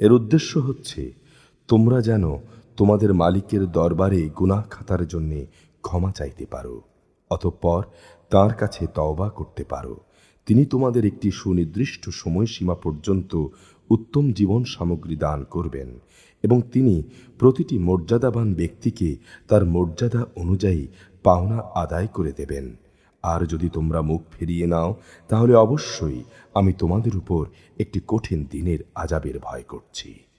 এর উদ্দেশ্য হচ্ছে তোমরা যেন তোমাদের মালিকের দরবারে গুনাহ খাতার জন্য ক্ষমা চাইতে পারো, অতঃপর তাঁর কাছে তওবা করতে পারো। তিনি তোমাদের একটি সুনির্দিষ্ট সময়সীমা পর্যন্ত উত্তম জীবন সামগ্রী দান করবেন এবং তিনি প্রতিটি মর্যাদাবান ব্যক্তিকে তার মর্যাদা অনুযায়ী পাওনা আদায় করে দেবেন। আর যদি তোমরা মুখ ফিরিয়ে নাও তাহলে অবশ্যই আমি তোমাদের উপর একটি কঠিন দিনের আযাবের ভয় করছি।